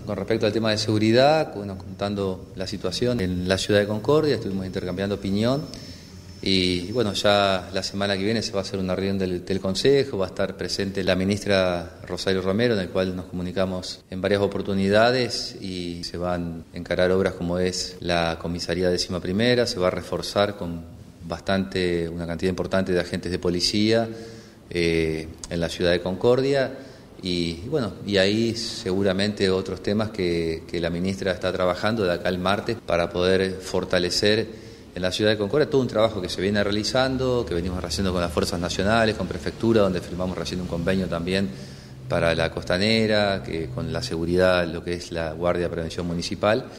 con respecto al tema de seguridad, bueno, contando la situación en la ciudad de Concordia, estuvimos intercambiando opinión y bueno, ya la semana que viene se va a hacer una reunión del Consejo, va a estar presente la ministra Rosario Romero, en el cual nos comunicamos en varias oportunidades y se van a encarar obras como es la comisaría 11ª, se va a reforzar con una cantidad importante de agentes de policía en la ciudad de Concordia. Y bueno, y ahí seguramente otros temas que la ministra está trabajando de acá al martes para poder fortalecer en la ciudad de Concordia todo un trabajo que se viene realizando, que venimos haciendo con las fuerzas nacionales, con prefectura, donde firmamos recién un convenio también para la costanera, que con la seguridad, lo que es la Guardia de Prevención Municipal.